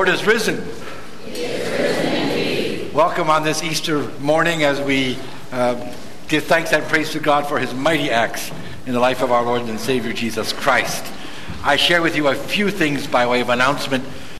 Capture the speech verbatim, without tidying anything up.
Lord is risen. He is risen indeed. Welcome on this Easter morning as we uh, give thanks and praise to God for his mighty acts in the life of our Lord and Savior Jesus Christ. I share with you a few things by way of announcement